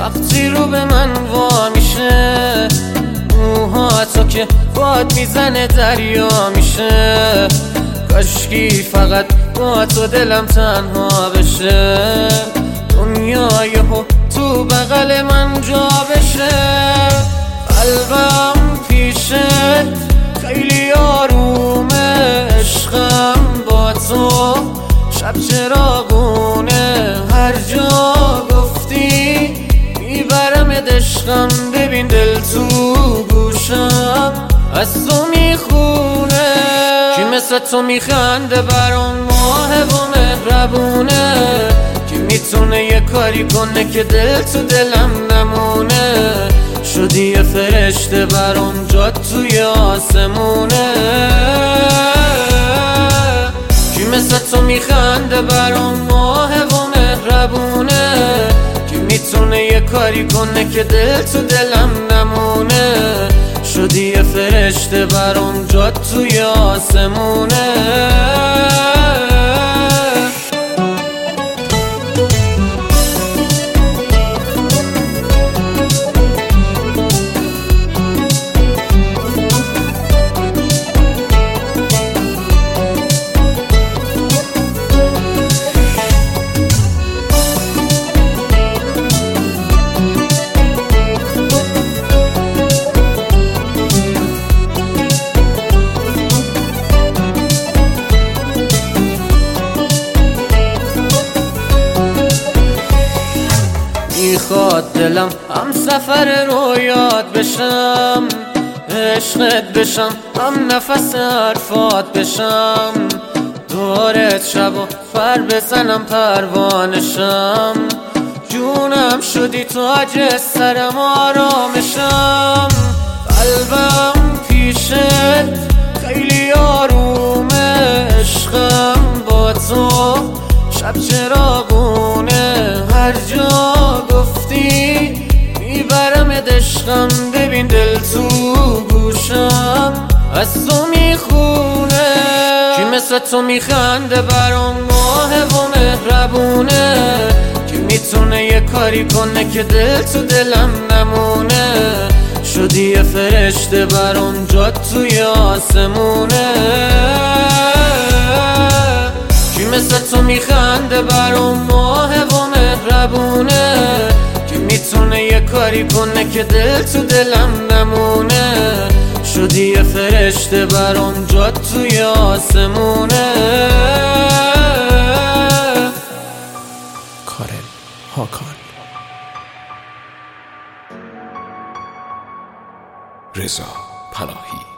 وقتی رو به من وا میشه، موهاتو که باد میزنه دریا میشه. کاشکی فقط با تو دلم تنها بشه، دنیای هو تو بغل من جا بشه. قلبم پیشت خیلی آرومه، عشقم با تو شب چراغونه. هر جا گفتی میبرمت عشقم، ببین دل تو گوشم از تو میخونه. کی مثل تو میخنده برام ماه و مهربونه، کی میتونه یه کاری کنه که دل تو دلم نمونه. شدی یه فرشته برام، جات توی آسمونه. کی مثل تو میخنده برام ماه و مهربونه، کی میتونه یه کاری کنه که دل تو دلم نمونه. شدی یه فرشته برام، جات توی آسمونه. میخواد دلم هم سفر رویات بشم، عشقت بشم، هم نفس حرفات بشم. دورت شب و پر بزنم پروانشم، جونم شدی تاج سرم آرامشم. قلبم پیشت خیلی آرومه، عشقم با تو شب چراغونه. هر جا گفتی میبرمت عشقم، ببین دل تو گوشم از تو میخونه. کی مثل تو میخنده برام ماه و مهربونه، کی میتونه یه کاری کنه که دل تو دلم نمونه. شدی یه فرشته برام، جات توی آسمونه. کی مثل تو میخنده برام ماه و مهربونه، کی میتونه یه کاری کنه که دل تو دلم نمونه. شدی یه فرشته برام، جات توی آسمونه. کارل هاکان، رضا پناهی.